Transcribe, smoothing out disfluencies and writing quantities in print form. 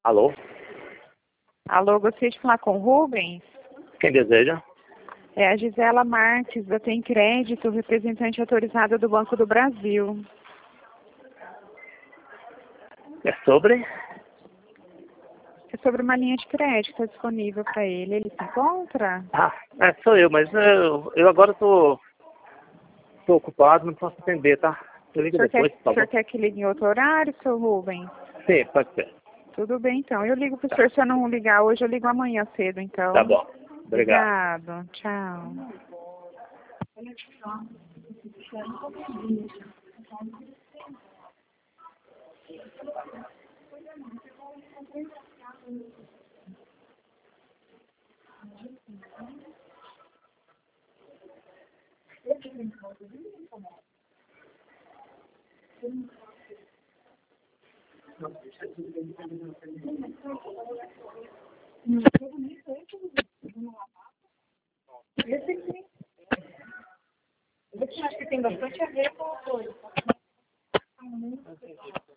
Alô? Alô, gostaria de falar com o Rubens? Quem deseja? É a Gisela Marques, da Tem Crédito, representante autorizada do Banco do Brasil. É sobre? É sobre uma linha de crédito disponível para ele. Ele se encontra? Sou eu, mas eu agora tô ocupado, não posso atender, tá? Eu ligo depois, por O senhor favor. quer que ligue em outro horário, seu Rubens? Sim, pode ser. Tudo bem, então. Eu ligo para o senhor. Se eu não ligar hoje, eu ligo amanhã cedo, então. Tá bom. Obrigado. Obrigado. Tchau. Esse aqui acho que tem bastante a ver com o